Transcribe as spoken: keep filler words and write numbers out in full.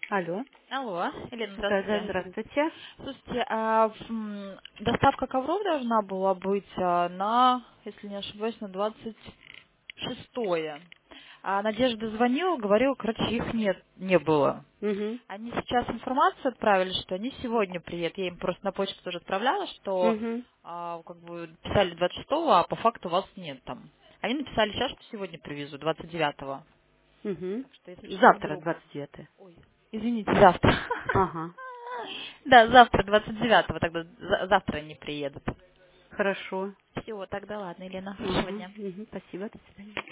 Алло. Алло, Елена, Да, да, здравствуйте. здравствуйте. Слушайте, а м, доставка ковров должна была быть а, на, если не ошибаюсь, на двадцать шестое. А Надежда звонила, говорила, короче, их нет, не было. Угу. Они сейчас информацию отправили, что они сегодня приедут. Я им просто на почту тоже отправляла, что Угу. а, как бы писали двадцать шестого, а по факту вас нет там. Они написали сейчас, что сегодня привезут, двадцать девятого. Угу. Так что, если что, Завтра вдруг. двадцать девятое. Ой, извините, завтра. Ага. Да, завтра, двадцать девятого, тогда за- завтра они приедут. Хорошо. Всего, тогда ладно, Елена, хорошего Угу. дня. Угу. Спасибо, до свидания.